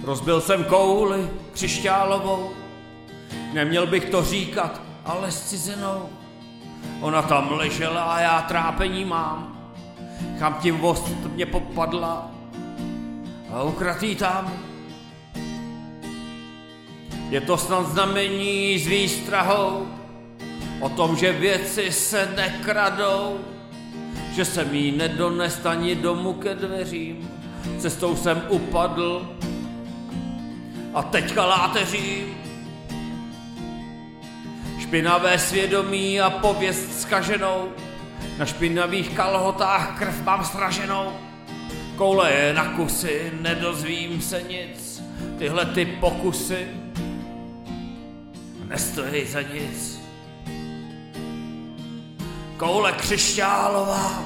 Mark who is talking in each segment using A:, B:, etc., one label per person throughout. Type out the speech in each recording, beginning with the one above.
A: Rozbil jsem kouli křišťálovou, neměl bych to říkat, ale s cizinou. Ona tam ležela a já trápení mám, kam tím vost mě popadla a ukradl tam. Je to snad znamení s výstrahou o tom, že věci se nekradou, že jsem jí nedonest ani domů ke dveřím, cestou jsem upadl a teďka láteřím. Špinavé svědomí a pověst zkaženou, na špinavých kalhotách krev mám sraženou. Koule je na kusy, nedozvím se nic, tyhle ty pokusy nestojí za nic. Koule křišťálová,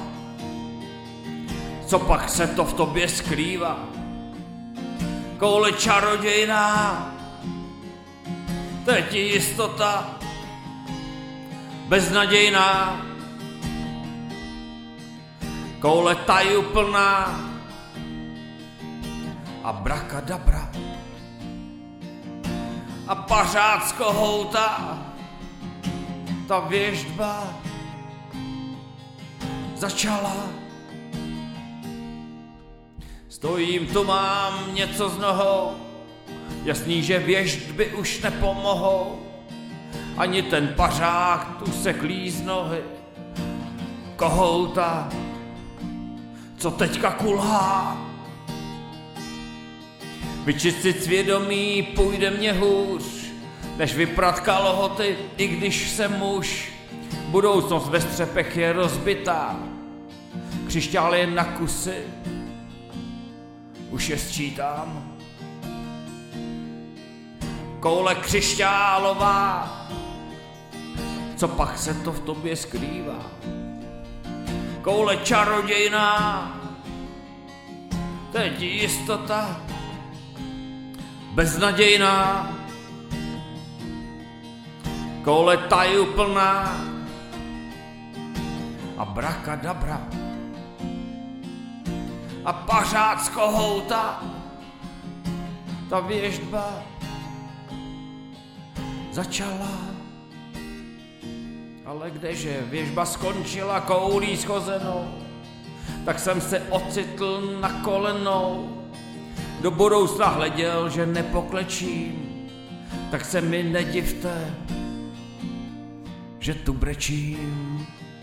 A: co pak se to v tobě skrývá? Koule čarodějná, to je ti jistota beznadějná. Koule tajuplná a brakadabra a pařácko houta, ta věštba začala. Stojím tu, mám něco s nohou, jasný, že věštby už nepomohou, ani ten pařák tu se klí z nohy, kohouta, co teďka kulhá. Vyčistit svědomí půjde mě hůř, než vyprat kalhoty, i když jsem muž. Budoucnost ve střepech je rozbitá, křišťál je na kusy, už je sčítám. Koule křišťálová, co pak se to v tobě skrývá? Koule čarodějná, to je ti jistota beznadějná. Koule tajuplná a brakadabra a pařácko houta, ta věštba začala. Ale kdeže věštba skončila koulí schozenou, tak jsem se ocitl na kolenou. Do budoucna hleděl, že nepoklečím, tak se mi nedivte, že tu brečím.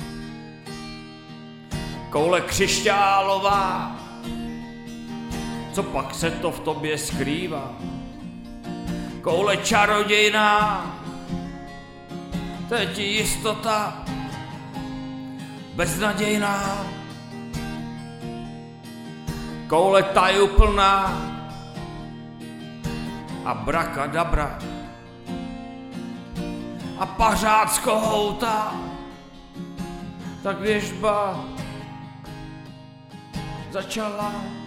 A: Koule křišťálová, co pak se to v tobě skrývá? Koule čarodějná, to je ti jistota beznadějná. Koule tajuplná a brakadabra a pařácko houta, tak věštba začala.